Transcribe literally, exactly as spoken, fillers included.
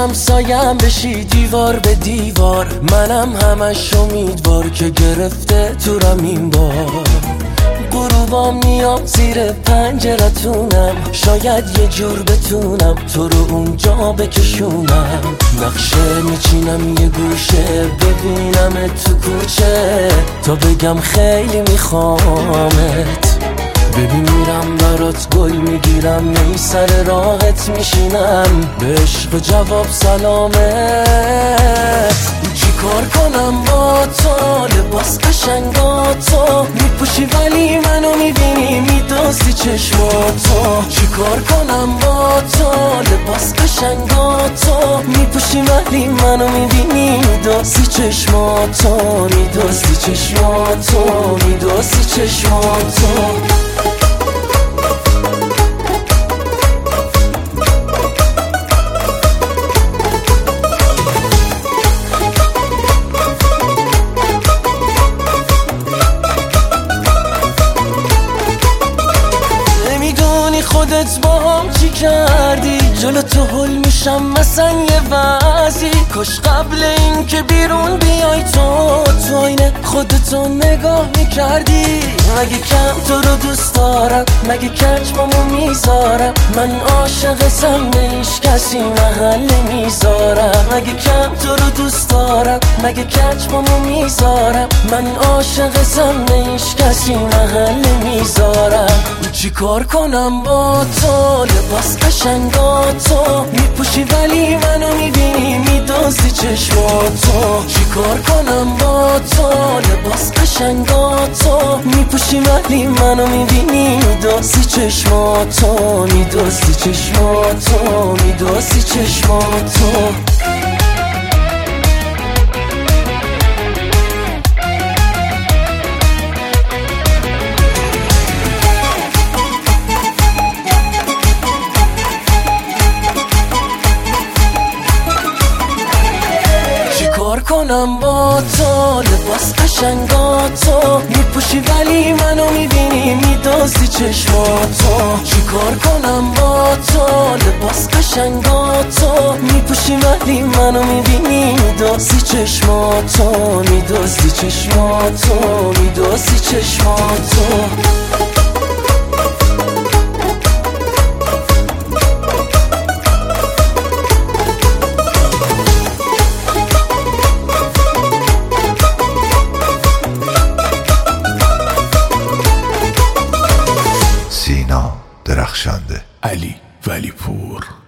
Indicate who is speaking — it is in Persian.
Speaker 1: همسایم بشی دیوار به دیوار، منم همش امیدوار که گرفته تورم این بار. غروبا میام زیر پنجرتونم، شاید یه جور بتونم تو رو اونجا بکشونم. نقشه میچینم یه گوشه، ببینم تو کوچه تا بگم خیلی میخوامت. ببین میرم برات گل میگیرم، می سر راحت میشینم، به عشق جواب سلامت. چی کار کنم با تو، لباس قشنگاتو میپوشی ولی منو میبینی میدوزی چشماتو. چی کار کنم با تو، لباس قشنگاتو میپوشی ولی منو میبینی میدوزی چشماتو، میدوزی چشماتو، میدوزی چشماتو. خودت با هم چی کردی، جلو تو هل میشم مثلا یه وضعی. کاش قبل این که بیرون بیای تو تو آینه خودتو نگاه میکردی. مگه کم تو رو دوست دارم، مگه کچمامو میذارم، من عاشقتم به هیچ کسی محل نمیذارم. مگه کم تو رو دوست دارم، مگه کچمامو میذارم، من عاشقتم به هیچ کسی محل نمیذارم. چی کار کنم با تو، لباس قشنگاتو میپوشی ولی منو میبینی میدوزی چشماتو. چی کار کنم با تو، لباس قشنگاتو میپوشی ولی منو میبینی میدوزی چشماتو، میدوزی چشماتو، میدوزی چشماتو. کار کنم با تو، لباس قشنگاتو میپوشی ولی منو میبینی میدوزی چشماتو. چی کار کنم با تو، لباس قشنگاتو میپوشی ولی منو میبینی میدوزی چشماتو، میدوزی چشماتو، میدوزی چشماتو.
Speaker 2: سینا درخشنده،
Speaker 3: علی ولی پور.